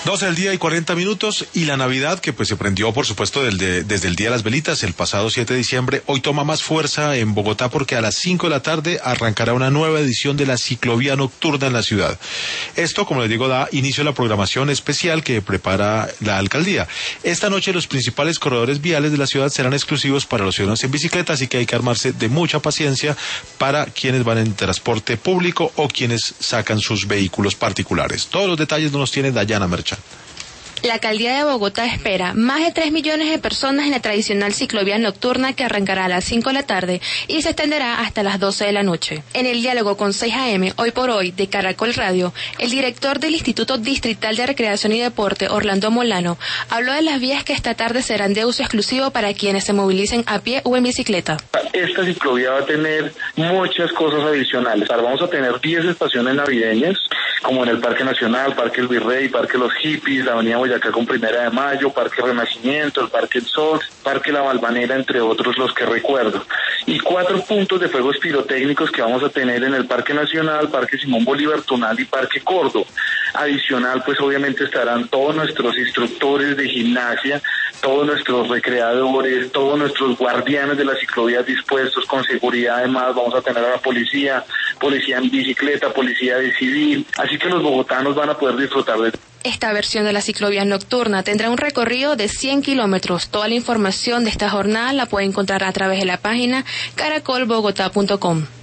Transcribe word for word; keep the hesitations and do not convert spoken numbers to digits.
doce del día y cuarenta minutos, y la Navidad, que pues se prendió por supuesto del de, desde el Día de las Velitas, el pasado siete de diciembre, hoy toma más fuerza en Bogotá porque a las cinco de la tarde arrancará una nueva edición de la ciclovía nocturna en la ciudad. Esto, como les digo, da inicio a la programación especial que prepara la alcaldía. Esta noche los principales corredores viales de la ciudad serán exclusivos para los ciudadanos en bicicleta, así que hay que armarse de mucha paciencia para quienes van en transporte público o quienes sacan sus vehículos particulares. Todos los detalles nos los tiene Dayana Merchan. La alcaldía de Bogotá espera más de tres millones de personas en la tradicional ciclovía nocturna que arrancará a las cinco de la tarde y se extenderá hasta las doce de la noche. En el diálogo con seis A M, hoy por hoy, de Caracol Radio, el director del Instituto Distrital de Recreación y Deporte, Orlando Molano, habló de las vías que esta tarde serán de uso exclusivo para quienes se movilicen a pie o en bicicleta. Esta ciclovía va a tener muchas cosas adicionales. Vamos a tener diez estaciones navideñas, como en el Parque Nacional, Parque El Virrey, Parque Los Hippies, la Avenida Boyacá con Primera de Mayo, Parque Renacimiento, el Parque El Sol, Parque La Balvanera, entre otros los que recuerdo. Y cuatro puntos de fuegos pirotécnicos que vamos a tener en el Parque Nacional, Parque Simón Bolívar, Tunal y Parque Córdoba. Adicional, pues obviamente estarán todos nuestros instructores de gimnasia, todos nuestros recreadores, todos nuestros guardianes de las ciclovías dispuestos con seguridad. Además, vamos a tener a la policía, policía en bicicleta, policía de civil. Así que los bogotanos van a poder disfrutar de... Esta versión de la ciclovía nocturna tendrá un recorrido de cien kilómetros. Toda la información de esta jornada la puede encontrar a través de la página caracol bogotá punto com.